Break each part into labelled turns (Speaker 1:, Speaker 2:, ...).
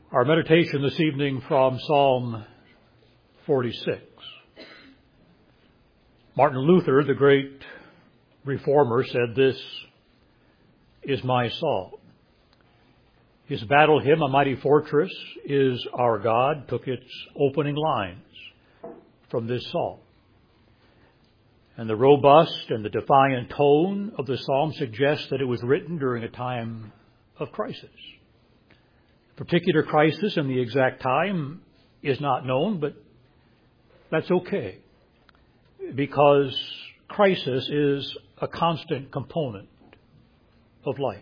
Speaker 1: Our meditation this evening from Psalm 46. Martin Luther, the great reformer, said, "This is my psalm." His battle hymn, "A Mighty Fortress is Our God," took its opening lines from this psalm. And the robust and the defiant tone of the psalm suggests that it was written during a time of crisis. Particular crisis and the exact time is not known, but that's okay, because crisis is a constant component of life.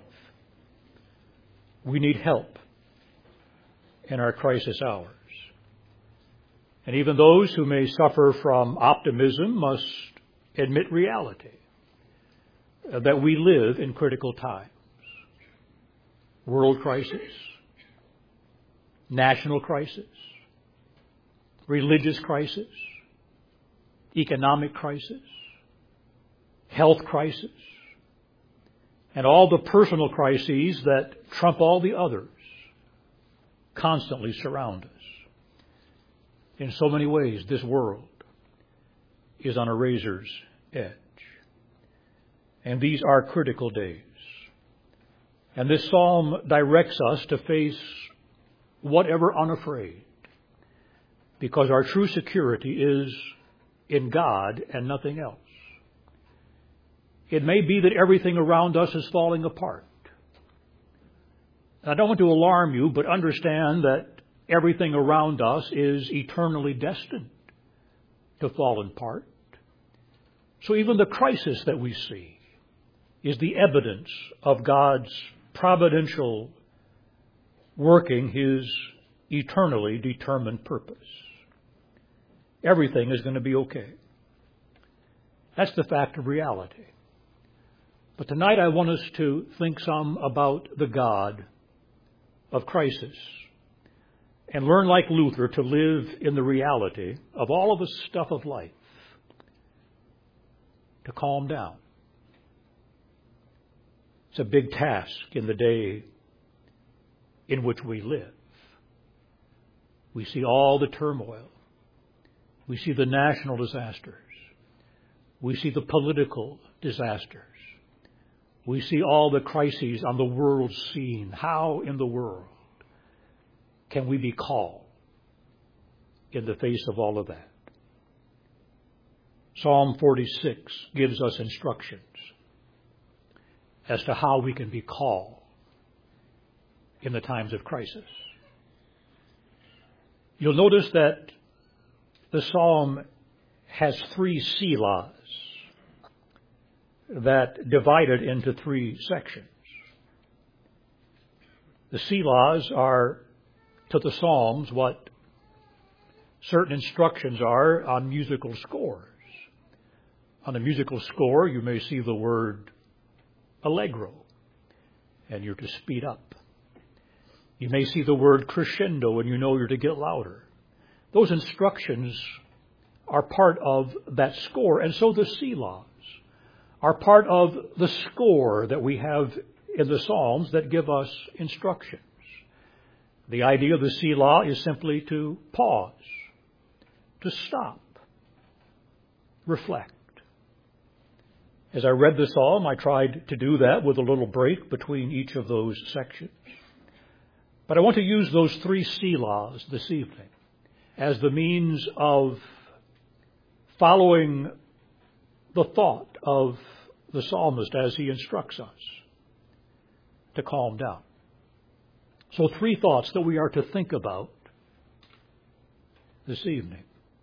Speaker 1: We need help in our crisis hours. And even those who may suffer from optimism must admit reality, that we live in critical times. World crisis, national crisis, religious crisis, economic crisis, health crisis, and all the personal crises that trump all the others constantly surround us. In so many ways, this world is on a razor's edge. And these are critical days. And this psalm directs us to face whatever unafraid, because our true security is in God and nothing else. It may be that everything around us is falling apart. I don't want to alarm you, but understand that everything around us is eternally destined to fall apart. So even the crisis that we see is the evidence of God's providential working His eternally determined purpose. Everything is going to be okay. That's the fact of reality. But tonight I want us to think some about the God of crisis and learn, like Luther, to live in the reality of all of the stuff of life, to calm down. It's a big task in the day in which we live. We see all the turmoil. We see the national disasters. We see the political disasters. We see all the crises on the world scene. How in the world can we be calm in the face of all of that? Psalm 46 gives us instructions as to how we can be calm in the times of crisis. You'll notice that the psalm has 3 selahs that divide it into 3 sections. The selahs are to the psalms what certain instructions are on musical scores. On a musical score, you may see the word allegro, and you're to speed up. You may see the word crescendo, and you know you're to get louder. Those instructions are part of that score, and so the selahs are part of the score that we have in the Psalms that give us instructions. The idea of the selah is simply to pause, to stop, reflect. As I read the psalm, I tried to do that with a little break between each of those sections. But I want to use those 3 selahs this evening as the means of following the thought of the psalmist as he instructs us to calm down. So 3 thoughts that we are to think about this evening.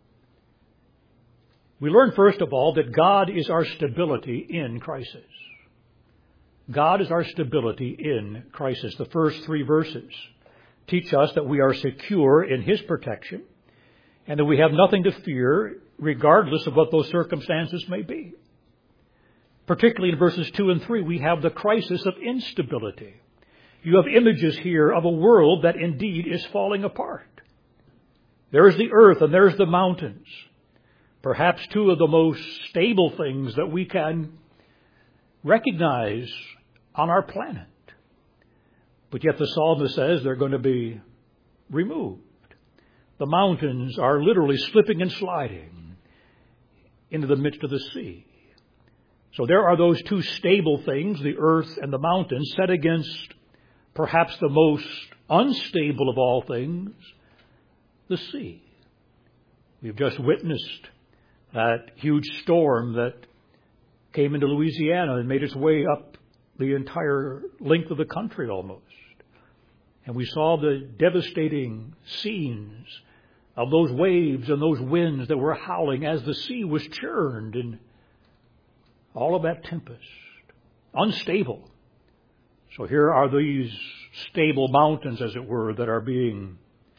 Speaker 1: We learn, first of all, that God is our stability in crisis. God is our stability in crisis. The first 3 verses teach us that we are secure in His protection and that we have nothing to fear regardless of what those circumstances may be. Particularly in verses 2 and 3, we have the crisis of instability. You have images here of a world that indeed is falling apart. There's the earth and there's the mountains. Perhaps 2 of the most stable things that we can recognize on our planet. But yet the psalmist says they're going to be removed. The mountains are literally slipping and sliding into the midst of the sea. So there are those two stable things, the earth and the mountains, set against perhaps the most unstable of all things, the sea. We've just witnessed that huge storm that came into Louisiana and made its way up the entire length of the country almost. And we saw the devastating scenes of those waves and those winds that were howling as the sea was churned in all of that tempest. Unstable. So here are these stable mountains, as it were, that are being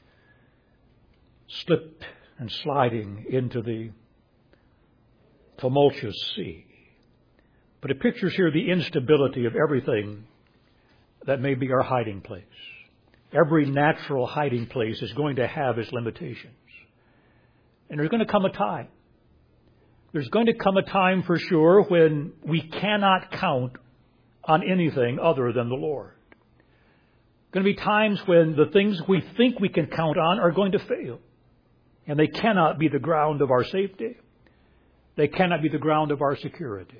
Speaker 1: slipped and sliding into the tumultuous sea. But it pictures here the instability of everything that may be our hiding place. Every natural hiding place is going to have its limitations. And there's going to come a time. There's going to come a time for sure when we cannot count on anything other than the Lord. Going to be times when the things we think we can count on are going to fail. And they cannot be the ground of our safety. They cannot be the ground of our security.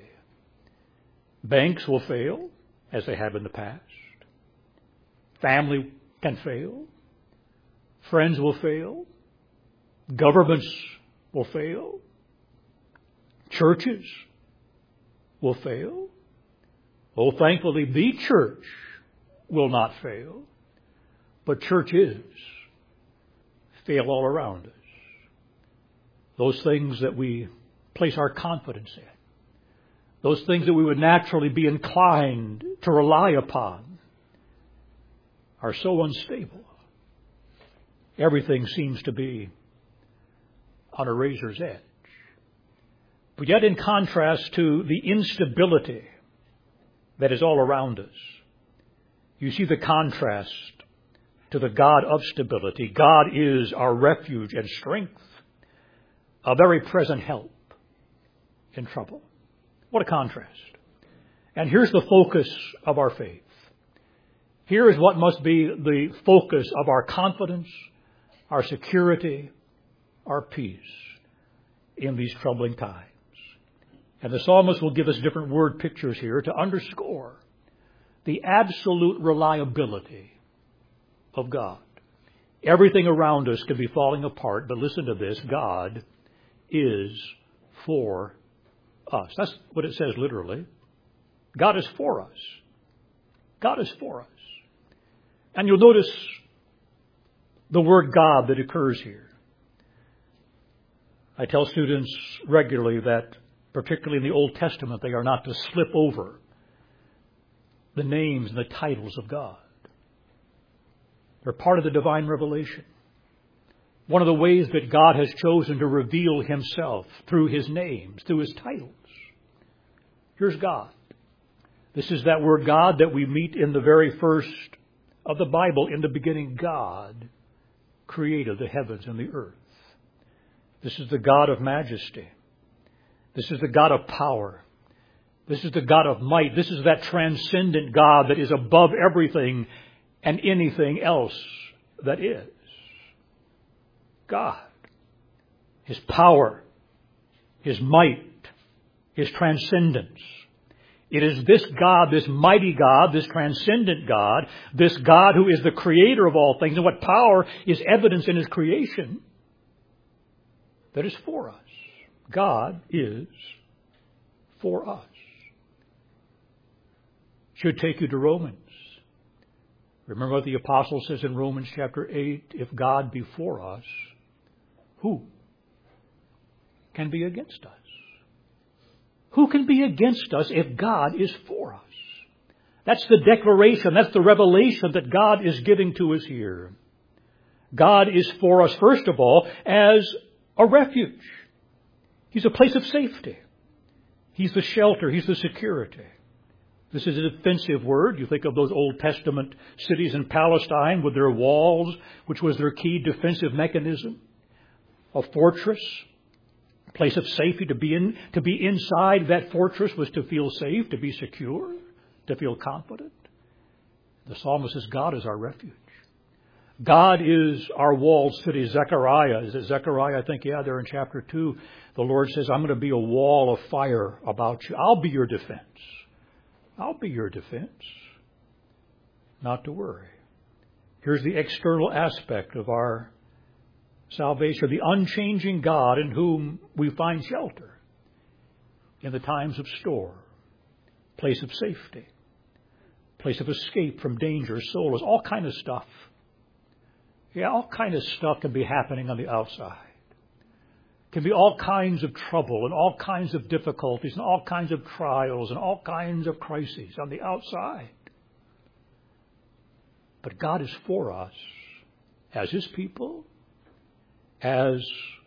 Speaker 1: Banks will fail, as they have in the past. Family can fail. Friends will fail. Governments will fail. Churches will fail. Oh, thankfully, the church will not fail. But churches fail all around us. Those things that we place our confidence in. Those things that we would naturally be inclined to rely upon are so unstable. Everything seems to be on a razor's edge. But yet in contrast to the instability that is all around us, you see the contrast to the God of stability. God is our refuge and strength, a very present help in trouble. What a contrast. And here's the focus of our faith. Here is what must be the focus of our confidence, our security, our peace in these troubling times. And the psalmist will give us different word pictures here to underscore the absolute reliability of God. Everything around us could be falling apart, but listen to this, God is for us. That's what it says literally. God is for us. God is for us. And you'll notice the word God that occurs here. I tell students regularly that, particularly in the Old Testament, they are not to slip over the names and the titles of God. They're part of the divine revelation. One of the ways that God has chosen to reveal himself through his names, through his titles. Here's God. This is that word God that we meet in the very first of the Bible. In the beginning, God created the heavens and the earth. This is the God of majesty. This is the God of power. This is the God of might. This is that transcendent God that is above everything and anything else that is. God. His power, his might, his transcendence. It is this God, this mighty God, this transcendent God, this God who is the creator of all things, and what power is evidence in his creation, that is for us. God is for us. Should take you to Romans. Remember what the apostle says in Romans chapter 8, if God be for us, who can be against us? Who can be against us if God is for us? That's the declaration, that's the revelation that God is giving to us here. God is for us, first of all, as a refuge. He's a place of safety. He's the shelter. He's the security. This is a defensive word. You think of those Old Testament cities in Palestine with their walls, which was their key defensive mechanism. A fortress, a place of safety to be in. To be inside that fortress was to feel safe, to be secure, to feel confident. The psalmist says God is our refuge. God is our walled city. Zechariah, is it Zechariah? I think, yeah, there in chapter 2, the Lord says, I'm going to be a wall of fire about you. I'll be your defense. I'll be your defense. Not to worry. Here's the external aspect of our salvation, the unchanging God in whom we find shelter in the times of storm, place of safety, place of escape from danger, souls, all kind of stuff. Yeah, all kind of stuff can be happening on the outside. Can be all kinds of trouble and all kinds of difficulties and all kinds of trials and all kinds of crises on the outside. But God is for us as His people, as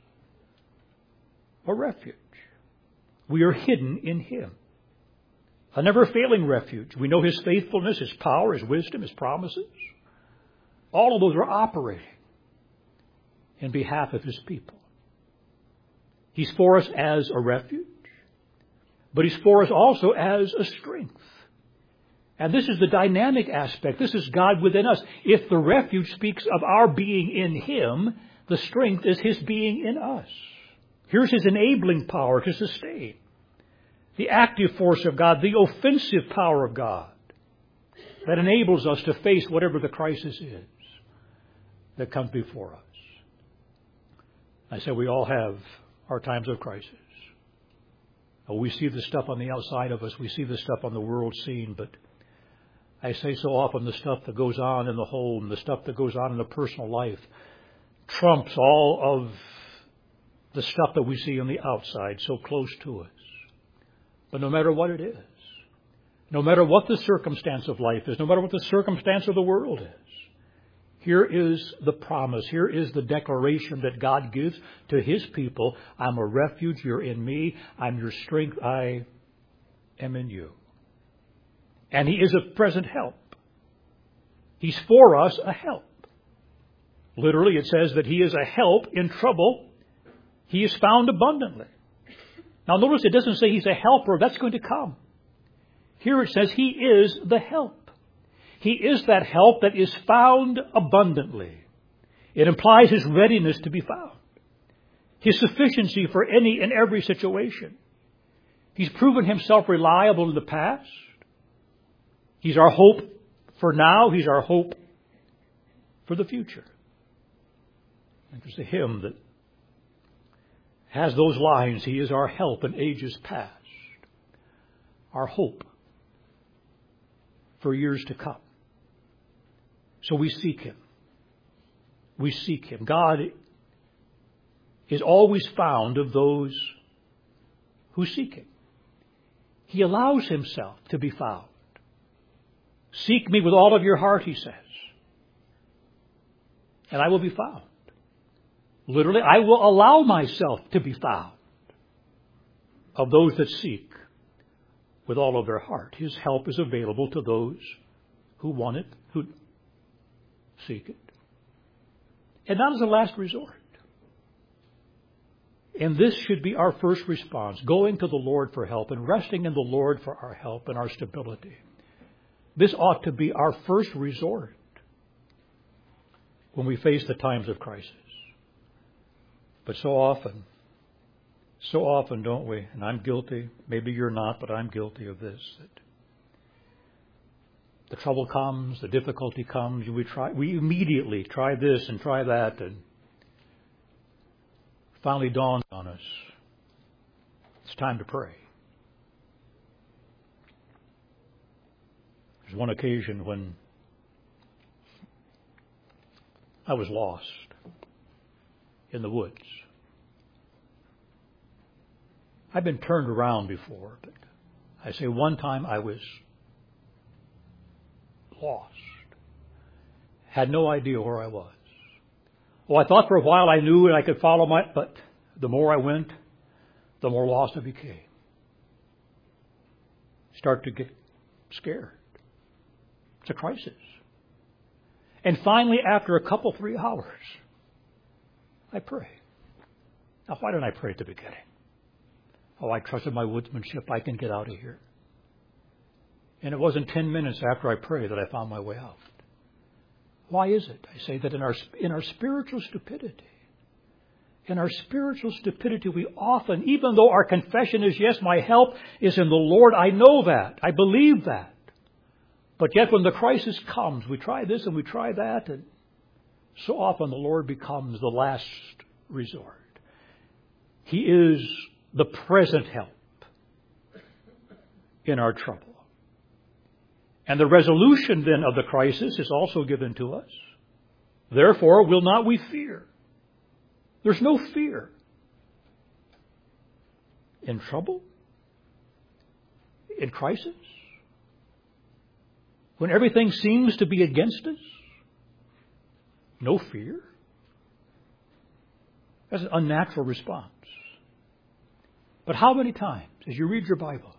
Speaker 1: a refuge. We are hidden in Him. A never-failing refuge. We know His faithfulness, His power, His wisdom, His promises. All of those are operating in behalf of His people. He's for us as a refuge, but He's for us also as a strength. And this is the dynamic aspect. This is God within us. If the refuge speaks of our being in Him, the strength is His being in us. Here's His enabling power to sustain. The active force of God, the offensive power of God that enables us to face whatever the crisis is that comes before us. I said we all have our times of crisis. We see the stuff on the outside of us. We see the stuff on the world scene, but I say so often the stuff that goes on in the home, the stuff that goes on in the personal life, trumps all of the stuff that we see on the outside so close to us. But no matter what it is, no matter what the circumstance of life is, no matter what the circumstance of the world is, here is the promise, here is the declaration that God gives to His people. I'm a refuge, you're in me, I'm your strength, I am in you. And He is a present help. He's for us a help. Literally, it says that He is a help in trouble. He is found abundantly. Now notice it doesn't say He's a helper. That's going to come. Here it says He is the help. He is that help that is found abundantly. It implies His readiness to be found. His sufficiency for any and every situation. He's proven Himself reliable in the past. He's our hope for now. He's our hope for the future. And there's a hymn that has those lines. He is our help in ages past. Our hope for years to come. So we seek Him. We seek Him. God is always found of those who seek Him. He allows Himself to be found. Seek me with all of your heart, He says, and I will be found. Literally, I will allow myself to be found of those that seek with all of their heart. His help is available to those who want it, who seek it. And not as a last resort. And this should be our first response, going to the Lord for help and resting in the Lord for our help and our stability. This ought to be our first resort when we face the times of crisis. But so often, don't we? And I'm guilty. Maybe you're not, but I'm guilty of this. That the trouble comes, the difficulty comes, we immediately try this and try that, and finally dawns on us. It's time to pray. There's one occasion when I was lost in the woods. I've been turned around before, but I say one time I was lost. Had no idea where I was. Well, I thought for a while I knew and I could follow but the more I went, the more lost I became. Start to get scared. It's a crisis. And finally, after a couple, 3 hours, I pray. Now, why didn't I pray at the beginning? Oh, I trusted my woodsmanship. I can get out of here. And it wasn't 10 minutes after I prayed that I found my way out. Why is it? I say that in our spiritual stupidity, we often, even though our confession is, yes, my help is in the Lord, I know that, I believe that. But yet when the crisis comes, we try this and we try that, and so often the Lord becomes the last resort. He is the present help in our trouble. And the resolution then of the crisis is also given to us. Therefore, will not we fear? There's no fear in trouble, in crisis, when everything seems to be against us. No fear. That's an unnatural response. But how many times, as you read your Bible,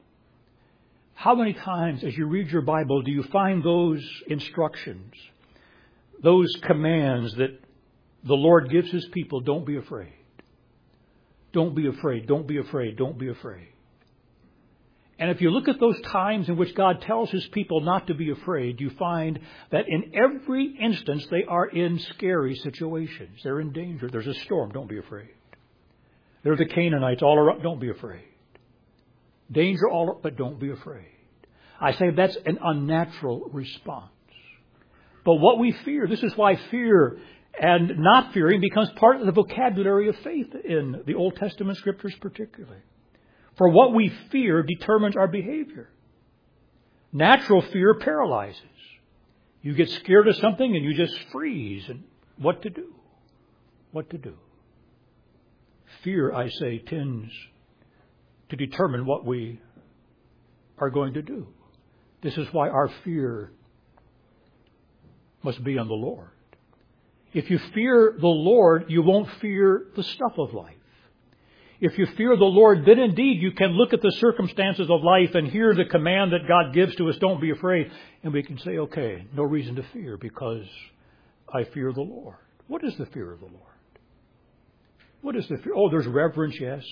Speaker 1: do you find those instructions, those commands that the Lord gives His people? Don't be afraid. Don't be afraid. Don't be afraid. Don't be afraid. And if you look at those times in which God tells His people not to be afraid, you find that in every instance they are in scary situations. They're in danger. There's a storm. Don't be afraid. There are the Canaanites all around. Don't be afraid. Danger all around, but don't be afraid. I say that's an unnatural response. But what we fear, this is why fear and not fearing becomes part of the vocabulary of faith in the Old Testament Scriptures particularly. For what we fear determines our behavior. Natural fear paralyzes. You get scared of something and you just freeze. And what to do? What to do? Fear, I say, tends to determine what we are going to do. This is why our fear must be on the Lord. If you fear the Lord, you won't fear the stuff of life. If you fear the Lord, then indeed you can look at the circumstances of life and hear the command that God gives to us, don't be afraid. And we can say, okay, no reason to fear because I fear the Lord. What is the fear of the Lord? What is the fear? Oh, there's reverence, yes.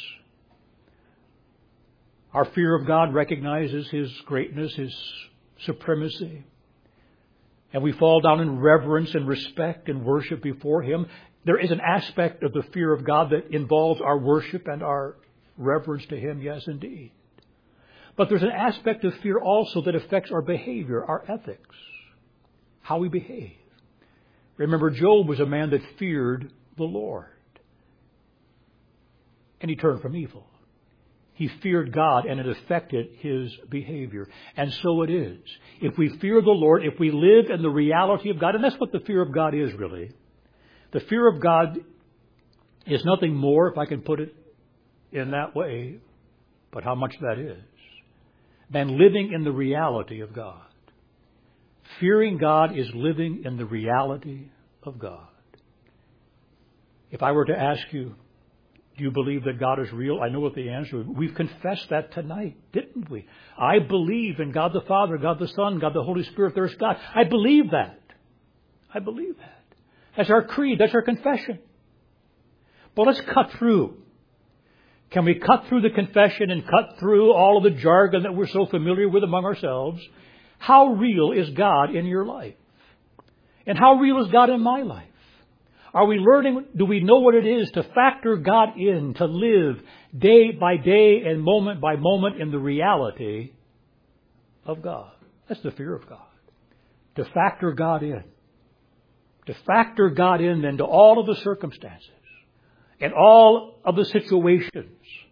Speaker 1: Our fear of God recognizes His greatness, His supremacy. And we fall down in reverence and respect and worship before Him. There is an aspect of the fear of God that involves our worship and our reverence to Him, yes, indeed. But there's an aspect of fear also that affects our behavior, our ethics, how we behave. Remember, Job was a man that feared the Lord. And he turned from evil. He feared God, and it affected his behavior. And so it is. If we fear the Lord, if we live in the reality of God, and that's what the fear of God is really. The fear of God is nothing more, if I can put it in that way, but how much that is, than living in the reality of God. Fearing God is living in the reality of God. If I were to ask you, do you believe that God is real? I know what the answer is. We've confessed that tonight, didn't we? I believe in God the Father, God the Son, God the Holy Spirit. There's God. I believe that. I believe that. That's our creed. That's our confession. But let's cut through. Can we cut through the confession and cut through all of the jargon that we're so familiar with among ourselves? How real is God in your life? And how real is God in my life? Are we learning, do we know what it is to factor God in, to live day by day and moment by moment in the reality of God? That's the fear of God. To factor God in. To factor God in into all of the circumstances and all of the situations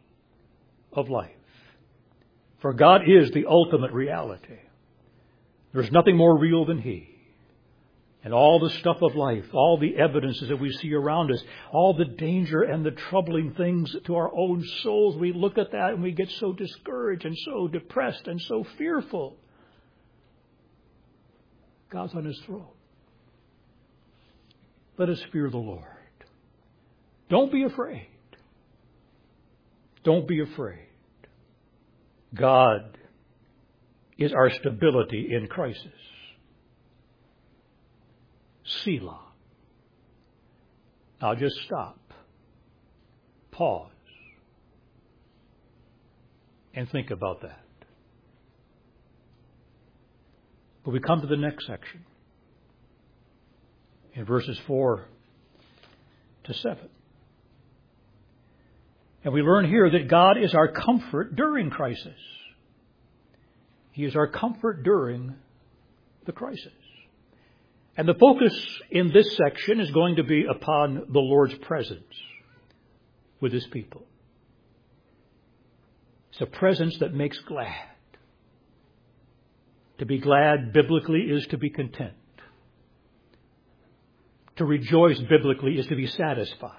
Speaker 1: of life. For God is the ultimate reality. There's nothing more real than He. And all the stuff of life, all the evidences that we see around us, all the danger and the troubling things to our own souls, we look at that and we get so discouraged and so depressed and so fearful. God's on His throne. Let us fear the Lord. Don't be afraid. Don't be afraid. God is our stability in crisis. Selah. Now just stop. Pause. And think about that. But we come to the next section. in verses 4 to 7. And we learn here that God is our comfort during crisis. He is our comfort during the crisis. And the focus in this section is going to be upon the Lord's presence with His people. It's a presence that makes glad. To be glad biblically is to be content. To rejoice biblically is to be satisfied.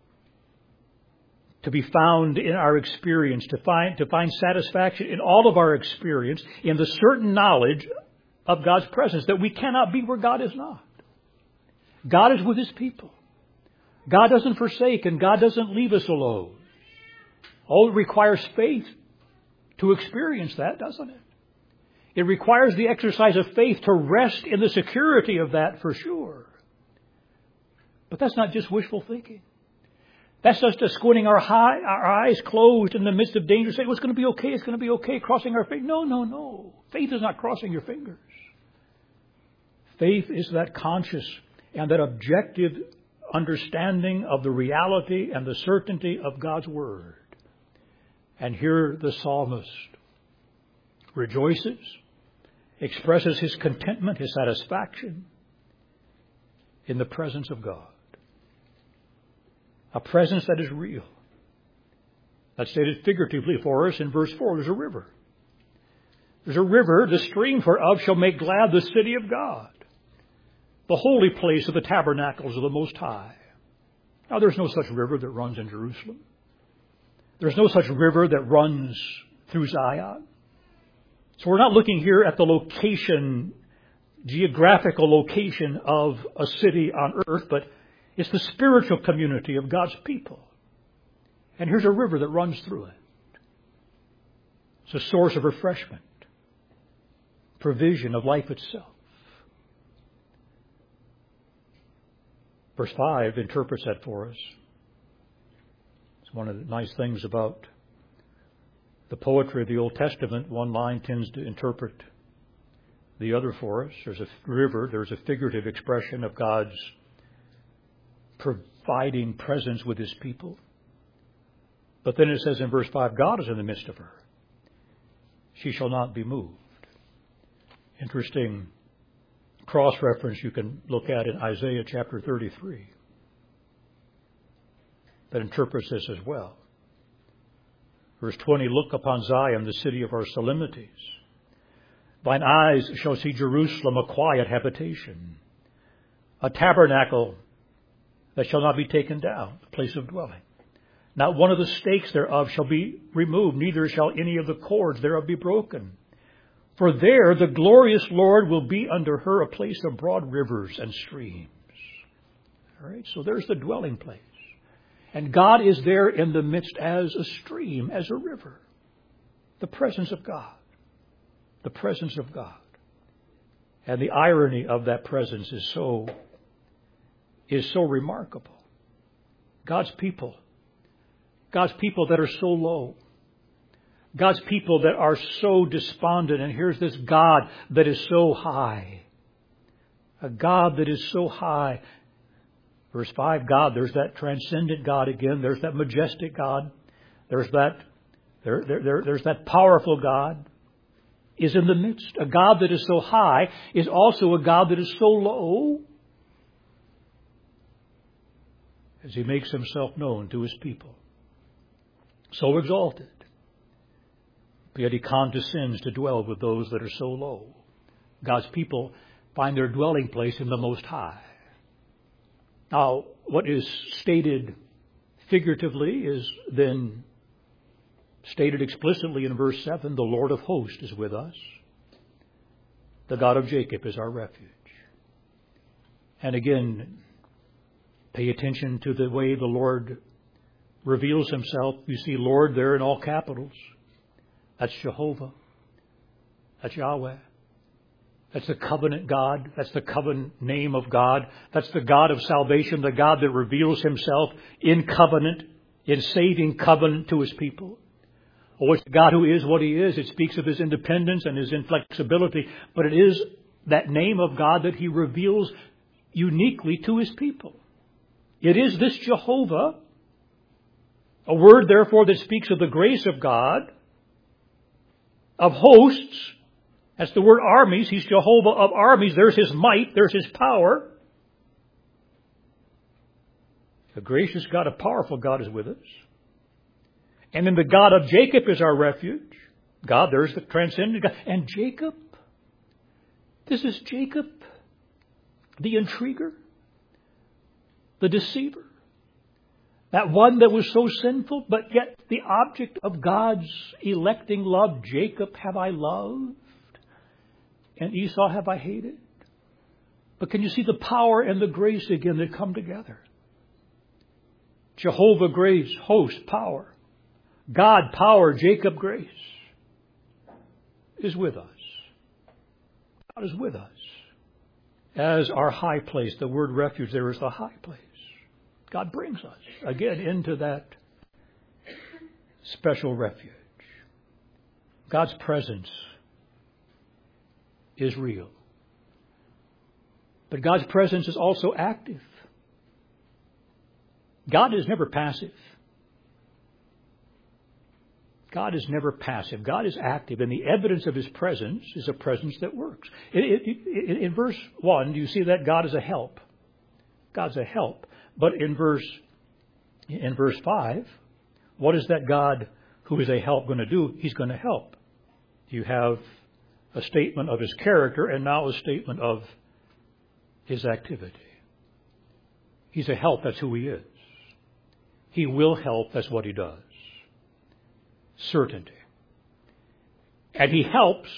Speaker 1: To be found in our experience, to find satisfaction in all of our experience, in the certain knowledge of God's presence, that we cannot be where God is not. God is with His people. God doesn't forsake and God doesn't leave us alone. Oh, it requires faith to experience that, doesn't it? It requires the exercise of faith to rest in the security of that for sure. But that's not just wishful thinking. That's just a squinting our eyes closed in the midst of danger, saying, well, it's going to be okay, it's going to be okay, crossing our fingers. No. Faith is not crossing your fingers. Faith is that conscious and that objective understanding of the reality and the certainty of God's Word. And here the psalmist rejoices, expresses his contentment, his satisfaction in the presence of God. A presence that is real. That's stated figuratively for us in verse 4. There's a river. There's a river, the stream whereof shall make glad the city of God, the holy place of the tabernacles of the Most High. Now, there's no such river that runs in Jerusalem. There's no such river that runs through Zion. So we're not looking here at the location, geographical location of a city on earth, but it's the spiritual community of God's people. And here's a river that runs through it. It's a source of refreshment, provision of life itself. Verse 5 interprets that for us. It's one of the nice things about the poetry of the Old Testament. One line tends to interpret the other for us. There's a river, there's a figurative expression of God's providing presence with His people. But then it says in verse 5, God is in the midst of her. She shall not be moved. Interesting cross-reference you can look at in Isaiah chapter 33 that interprets this as well. Verse 20, look upon Zion, the city of our solemnities. Thine eyes shall see Jerusalem, a quiet habitation, a tabernacle that shall not be taken down, a place of dwelling. Not one of the stakes thereof shall be removed, neither shall any of the cords thereof be broken. For there the glorious Lord will be under her a place of broad rivers and streams. All right, so there's the dwelling place. And God is there in the midst as a stream, as a river. The presence of God. The presence of God. And the irony of that presence is so remarkable. God's people that are so low. God's people that are so despondent. And here's this God that is so high. A God that is so high. Verse 5, God, there's that transcendent God again. There's that majestic God. There's that powerful God is in the midst. A God that is so high is also a God that is so low as He makes Himself known to His people. So exalted. But yet He condescends to dwell with those that are so low. God's people find their dwelling place in the Most High. Now, what is stated figuratively is then stated explicitly in verse 7. The Lord of hosts is with us. The God of Jacob is our refuge. And again, pay attention to the way the Lord reveals Himself. You see Lord there in all capitals. That's Jehovah. That's Yahweh. That's the covenant God. That's the covenant name of God. That's the God of salvation, the God that reveals Himself in covenant, in saving covenant to His people. Oh, it's the God who is what He is. It speaks of His independence and His inflexibility, but it is that name of God that He reveals uniquely to His people. It is this Jehovah, a word therefore that speaks of the grace of God, of hosts. That's the word armies. He's Jehovah of armies. There's His might. There's His power. A gracious God, a powerful God is with us. And then the God of Jacob is our refuge. God, there's the transcendent God. And Jacob, this is Jacob, the intriguer, the deceiver. That one that was so sinful, but yet the object of God's electing love. Jacob have I loved, and Esau have I hated. But can you see the power and the grace again that come together? Jehovah grace, host, power. God, power, Jacob, grace is with us. God is with us as our high place. The word refuge there is the high place. God brings us again into that special refuge. God's presence is real. But God's presence is also active. God is never passive. God is never passive. God is active, and the evidence of His presence is a presence that works. In verse 1, do you see that God is a help? God's a help. But in verse 5, what is that God who is a help going to do? He's going to help. You have a statement of His character and now a statement of His activity. He's a help. That's who He is. He will help. That's what He does. Certainty. And He helps.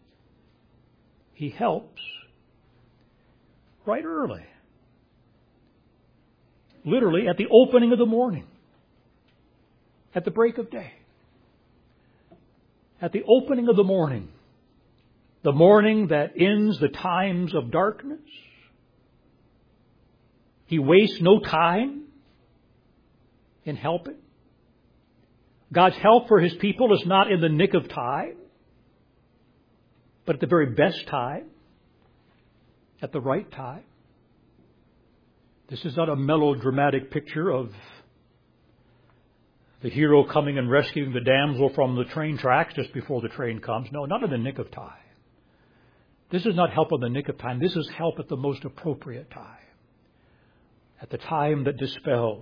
Speaker 1: He helps right early. Literally at the opening of the morning. At the break of day. At the opening of the morning. The morning that ends the times of darkness. He wastes no time in helping. God's help for His people is not in the nick of time, but at the very best time, at the right time. This is not a melodramatic picture of the hero coming and rescuing the damsel from the train tracks just before the train comes. No, not in the nick of time. This is not help in the nick of time. This is help at the most appropriate time. At the time that dispels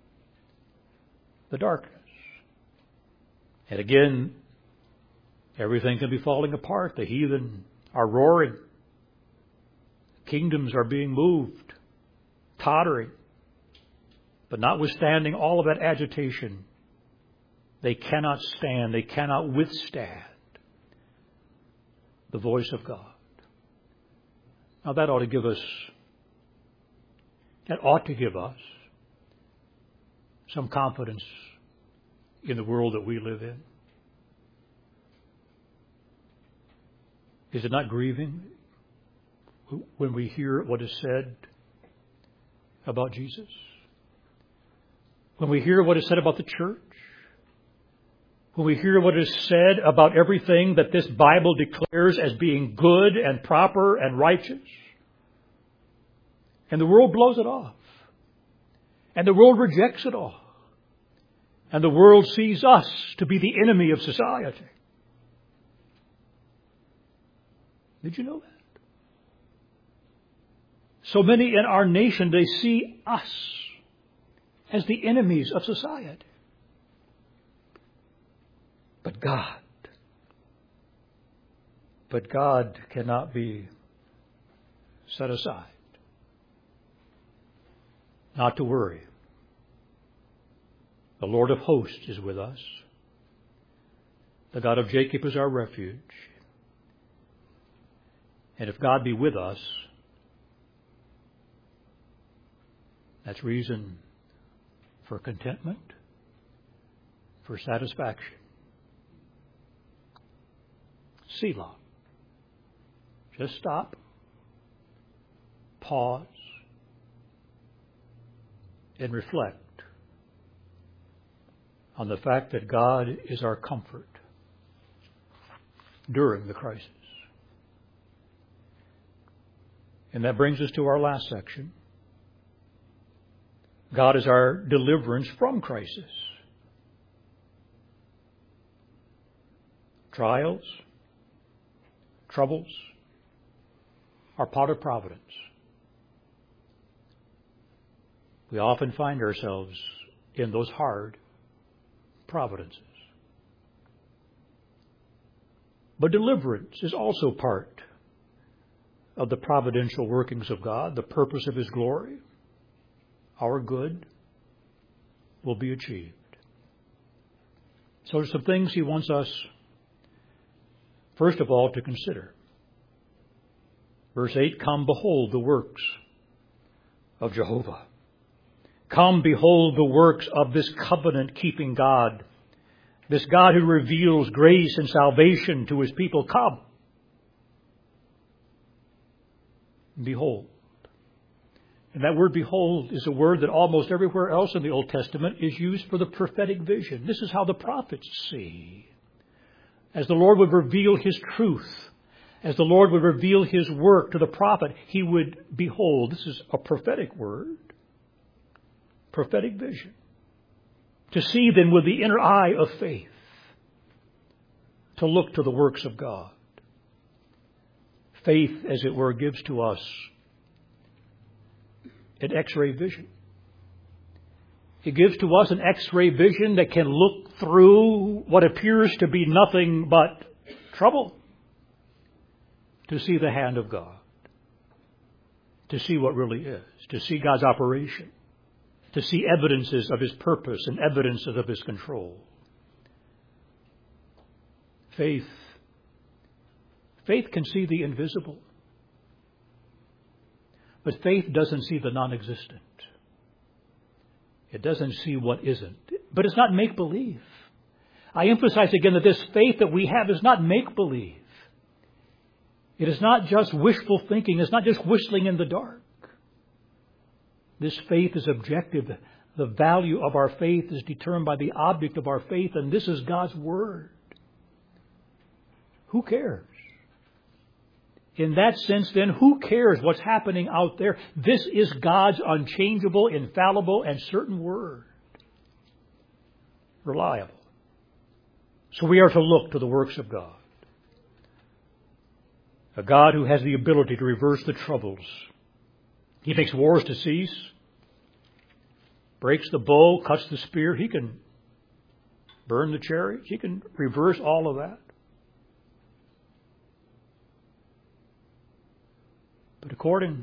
Speaker 1: the darkness. And again, everything can be falling apart. The heathen are roaring. Kingdoms are being moved, tottering. But notwithstanding all of that agitation, they cannot stand, they cannot withstand the voice of God. Now that ought to give us some confidence in the world that we live in. Is it not grieving when we hear what is said about Jesus? When we hear what is said about the church? When we hear what is said about everything that this Bible declares as being good and proper and righteous? And the world blows it off. And the world rejects it all. And the world sees us to be the enemy of society. Did you know that? So many in our nation, they see us as the enemies of society. But God cannot be set aside. Not to worry. The Lord of hosts is with us. The God of Jacob is our refuge. And if God be with us, that's reason for contentment, for satisfaction. Selah. Just stop. Pause. And reflect on the fact that God is our comfort during the crisis. And that brings us to our last section. God is our deliverance from crisis. Trials, troubles are part of providence. We often find ourselves in those hard providences. But deliverance is also part of the providential workings of God, the purpose of His glory. Our good will be achieved. So there's some things He wants us, first of all, to consider. Verse 8, come behold the works of Jehovah. Come behold the works of this covenant-keeping God, this God who reveals grace and salvation to His people. Come. Behold. And that word behold is a word that almost everywhere else in the Old Testament is used for the prophetic vision. This is how the prophets see. As the Lord would reveal His truth, as the Lord would reveal His work to the prophet, he would behold. This is a prophetic word. Prophetic vision. To see then with the inner eye of faith. To look to the works of God. Faith, as it were, gives to us an X-ray vision. It gives to us an X-ray vision that can look through what appears to be nothing but trouble to see the hand of God, to see what really is, to see God's operation, to see evidences of His purpose and evidences of His control. Faith can see the invisible. But faith doesn't see the non-existent. It doesn't see what isn't. But it's not make-believe. I emphasize again that this faith that we have is not make-believe. It is not just wishful thinking. It's not just whistling in the dark. This faith is objective. The value of our faith is determined by the object of our faith, and this is God's Word. Who cares? In that sense, then, who cares what's happening out there? This is God's unchangeable, infallible, and certain Word. Reliable. So we are to look to the works of God. A God who has the ability to reverse the troubles. He makes wars to cease. Breaks the bow, cuts the spear. He can burn the chariots. He can reverse all of that. But according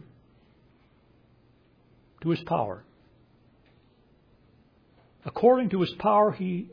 Speaker 1: to His power, He,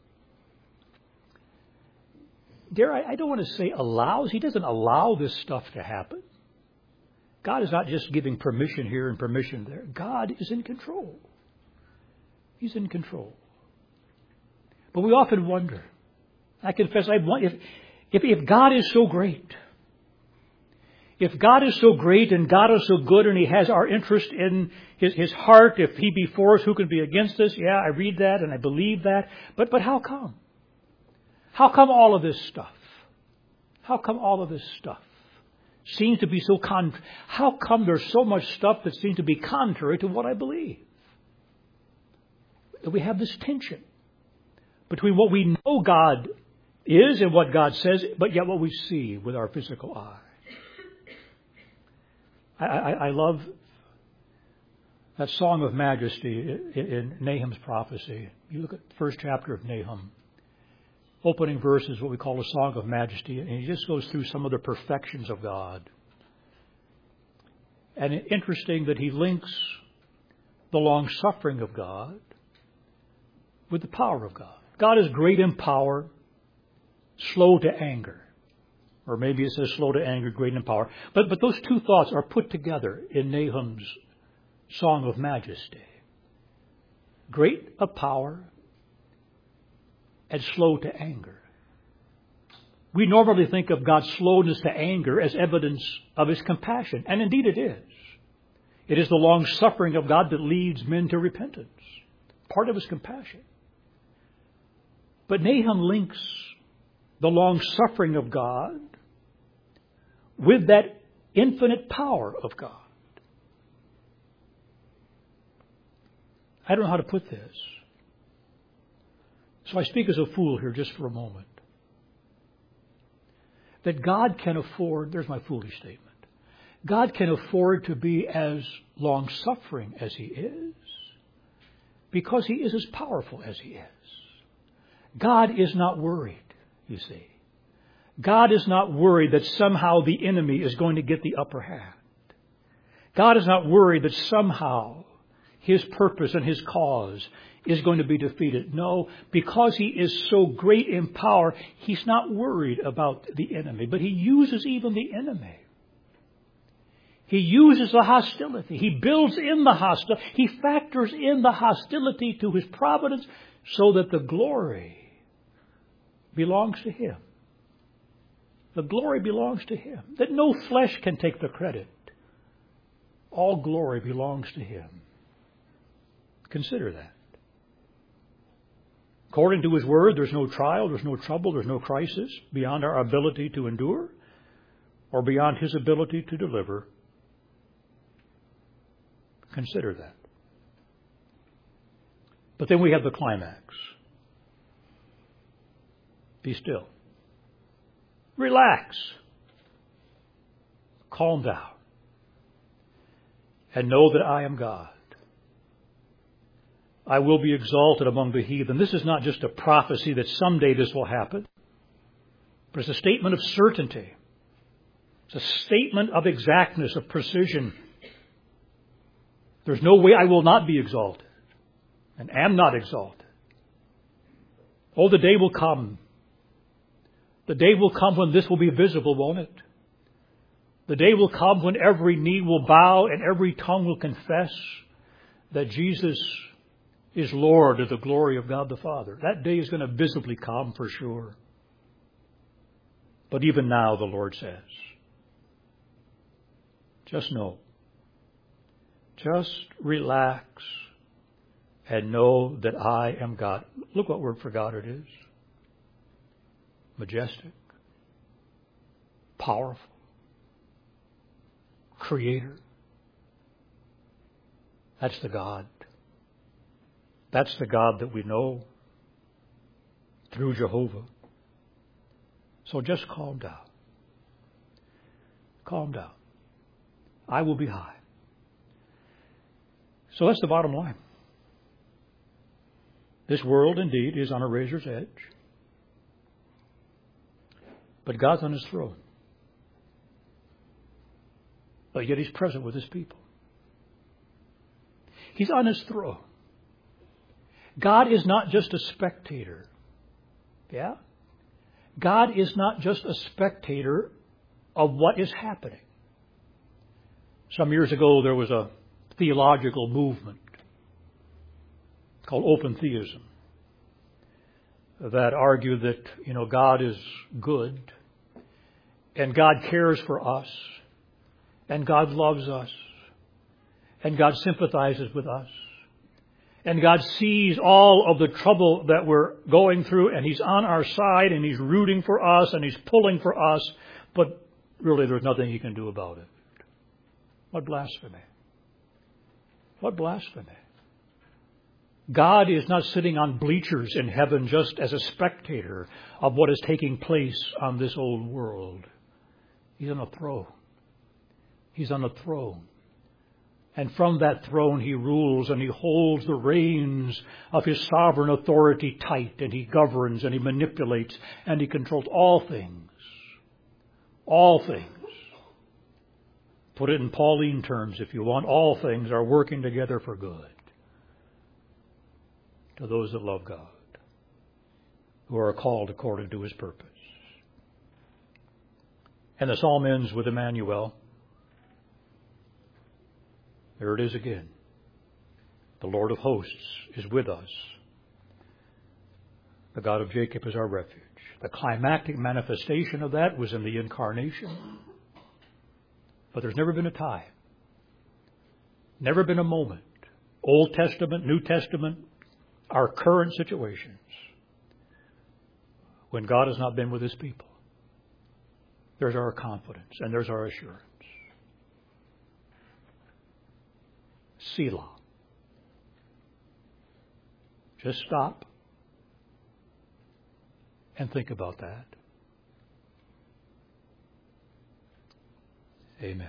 Speaker 1: I don't want to say allows. He doesn't allow this stuff to happen. God is not just giving permission here and permission there. God is in control. He's in control. But we often wonder. I confess, if God is so great, if God is so great and God is so good and He has our interest in His heart, if He be for us, who can be against us? Yeah, I read that and I believe that. But how come? How come all of this stuff? How come all of this stuff seems to be so how come there's so much stuff that seems to be contrary to what I believe? We have this tension between what we know God is and what God says, but yet what we see with our physical eye. I love that song of majesty in Nahum's prophecy. You look at the first chapter of Nahum. Opening verse is what we call a song of majesty. And he just goes through some of the perfections of God. And it's interesting that he links the long-suffering of God with the power of God. God is great in power, slow to anger. Or maybe it says slow to anger, great in power. But those two thoughts are put together in Nahum's song of majesty. Great of power and slow to anger. We normally think of God's slowness to anger as evidence of His compassion. And indeed it is. It is the long suffering of God that leads men to repentance. Part of His compassion. But Nahum links the long suffering of God with that infinite power of God. I don't know how to put this. So I speak as a fool here just for a moment. That God can afford, there's my foolish statement, God can afford to be as long-suffering as He is because He is as powerful as He is. God is not worried, you see. God is not worried that somehow the enemy is going to get the upper hand. God is not worried that somehow His purpose and His cause is going to be defeated. No, because He is so great in power, He's not worried about the enemy. But He uses even the enemy. He uses the hostility. He builds in the hostility. He factors in the hostility to His providence so that the glory belongs to Him. The glory belongs to Him. That no flesh can take the credit. All glory belongs to Him. Consider that. According to His Word, there's no trial, there's no trouble, there's no crisis beyond our ability to endure or beyond His ability to deliver. Consider that. But then we have the climax. Be still. Relax. Calm down. And know that I am God. I will be exalted among the heathen. This is not just a prophecy that someday this will happen, but it's a statement of certainty. It's a statement of exactness, of precision. There's no way I will not be exalted and am not exalted. Oh, the day will come. The day will come when this will be visible, won't it? The day will come when every knee will bow and every tongue will confess that Jesus is Lord to the glory of God the Father. That day is going to visibly come for sure. But even now, the Lord says, just know. Just relax and know that I am God. Look what word for God it is. Majestic. Powerful. Creator. That's the God. That's the God that we know through Jehovah. So just calm down. Calm down. I will be high. So that's the bottom line. This world indeed is on a razor's edge. But God's on His throne. But yet He's present with His people. He's on His throne. God is not just a spectator. Yeah? God is not just a spectator of what is happening. Some years ago there was a theological movement called open theism that argued that, God is good and God cares for us and God loves us and God sympathizes with us and God sees all of the trouble that we're going through and He's on our side and He's rooting for us and He's pulling for us, but really there's nothing He can do about it. What blasphemy. What blasphemy. God is not sitting on bleachers in heaven just as a spectator of what is taking place on this old world. He's on a throne. He's on a throne. And from that throne He rules and He holds the reins of His sovereign authority tight and He governs and He manipulates and He controls all things. All things. Put it in Pauline terms if you want. All things are working together for good to those that love God, who are called according to His purpose. And the psalm ends with Emmanuel. There it is again. The Lord of hosts is with us. The God of Jacob is our refuge. The climactic manifestation of that was in the incarnation. But there's never been a time, never been a moment, Old Testament, New Testament, our current situations, when God has not been with His people. There's our confidence and there's our assurance. Selah. Just stop and think about that. Amen.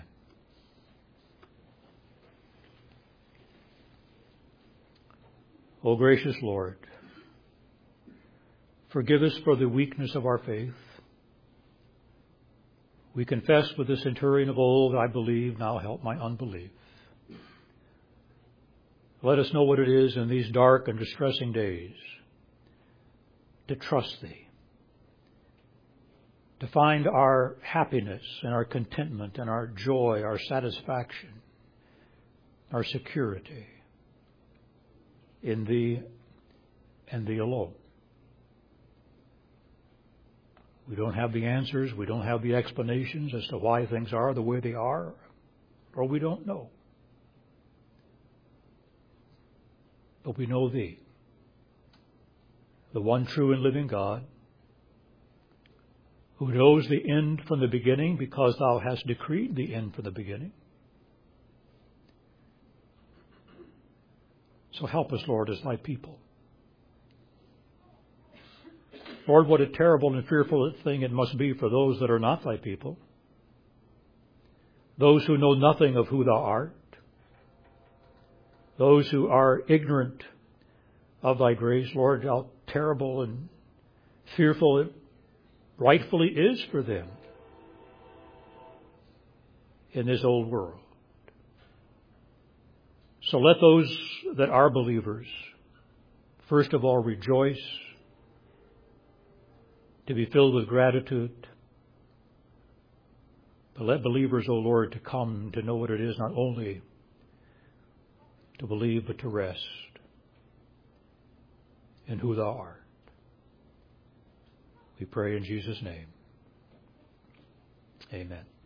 Speaker 1: O gracious Lord, forgive us for the weakness of our faith. We confess with the centurion of old, I believe, now help my unbelief. Let us know what it is in these dark and distressing days to trust Thee, to find our happiness and our contentment and our joy, our satisfaction, our security in Thee and Thee alone. We don't have the answers, we don't have the explanations as to why things are the way they are, or we don't know. But we know Thee, the one true and living God, who knows the end from the beginning because Thou hast decreed the end from the beginning. So help us, Lord, as Thy people. Lord, what a terrible and fearful thing it must be for those that are not Thy people, those who know nothing of who Thou art, those who are ignorant of Thy grace. Lord, how terrible and fearful it rightfully is for them in this old world. So let those that are believers, first of all, rejoice, to be filled with gratitude. But let believers, O Lord, to come to know what it is, not only to believe, but to rest in who Thou art. We pray in Jesus' name. Amen.